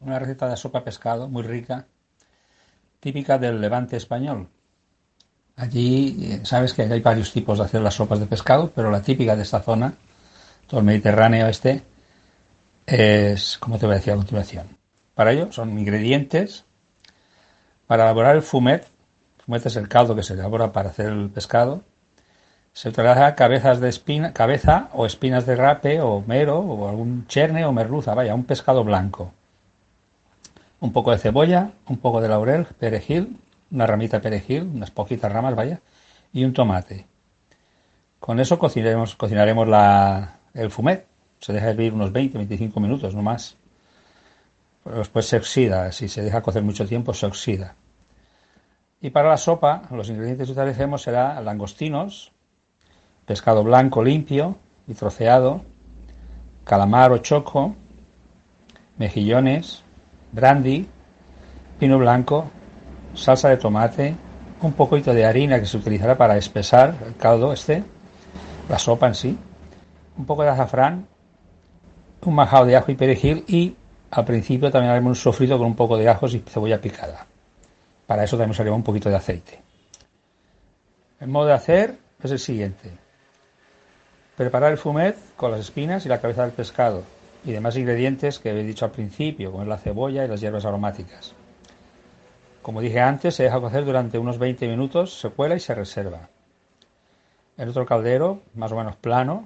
una receta de sopa de pescado muy rica, típica del Levante español. Allí sabes que hay varios tipos de hacer las sopas de pescado, pero la típica de esta zona, todo el Mediterráneo este, es, como te voy a decir a continuación. Para ello son ingredientes para elaborar el fumet. El fumet es el caldo que se elabora para hacer el pescado. Se utiliza cabezas de espina, cabeza o espinas de rape o mero o algún cherne o merluza, vaya, un pescado blanco. Un poco de cebolla, un poco de laurel, perejil, una ramita de perejil, unas poquitas ramas, vaya, y un tomate. Con eso cocinaremos el fumet. Se deja hervir unos 20-25 minutos, no más. Después se oxida. Si se deja cocer mucho tiempo, se oxida. Y para la sopa, los ingredientes que utilicemos serán langostinos, pescado blanco limpio y troceado, calamar o choco, mejillones, brandy, pino blanco, salsa de tomate, un poquito de harina que se utilizará para espesar el caldo la sopa en sí, un poco de azafrán, un majado de ajo y perejil y al principio también haremos un sofrito con un poco de ajos y cebolla picada. Para eso también usaremos un poquito de aceite. El modo de hacer es el siguiente. Preparar el fumet con las espinas y la cabeza del pescado y demás ingredientes que he dicho al principio, como es la cebolla y las hierbas aromáticas. Como dije antes, se deja cocer durante unos 20 minutos, se cuela y se reserva. En otro caldero, más o menos plano,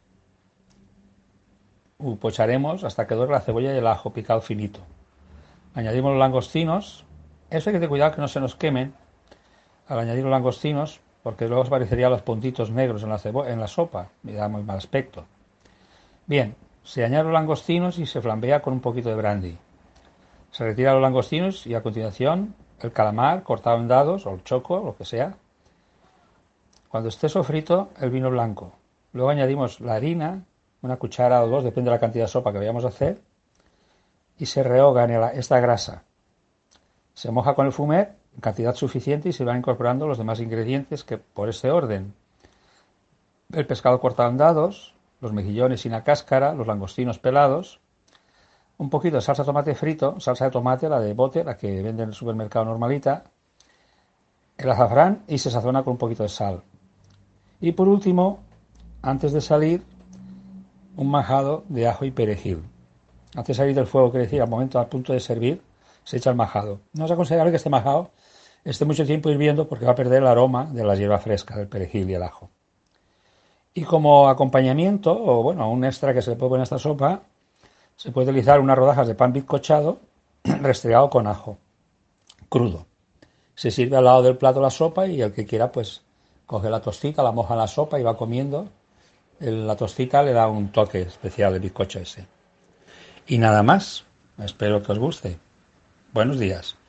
pocharemos hasta que dore la cebolla y el ajo picado finito. Añadimos los langostinos. Eso hay que tener cuidado que no se nos quemen al añadir los langostinos, porque luego aparecerían los puntitos negros en la sopa y da muy mal aspecto. Bien, se añaden los langostinos y se flambea con un poquito de brandy. Se retiran los langostinos y a continuación el calamar cortado en dados o el choco, lo que sea. Cuando esté sofrito, el vino blanco. Luego añadimos la harina, una cuchara o dos, depende de la cantidad de sopa que vayamos a hacer, y se rehoga en esta grasa. Se moja con el fumet en cantidad suficiente y se van incorporando los demás ingredientes que por este orden. El pescado cortado en dados, los mejillones sin la cáscara, los langostinos pelados, un poquito de salsa de tomate frito, salsa de tomate, la de bote, la que venden en el supermercado normalita, el azafrán y se sazona con un poquito de sal. Y por último, antes de salir, un majado de ajo y perejil. Antes de salir del fuego, quiere decir, al momento, al punto de servir, se echa el majado. No es aconsejable que este majado esté mucho tiempo hirviendo porque va a perder el aroma de la hierba fresca, del perejil y el ajo. Y como acompañamiento, o bueno, un extra que se le puede poner a esta sopa, se puede utilizar unas rodajas de pan bizcochado restregado con ajo, crudo. Se sirve al lado del plato la sopa y el que quiera pues coge la tostita, la moja en la sopa y va comiendo. La tostita le da un toque especial, el bizcocho ese. Y nada más. Espero que os guste. Buenos días.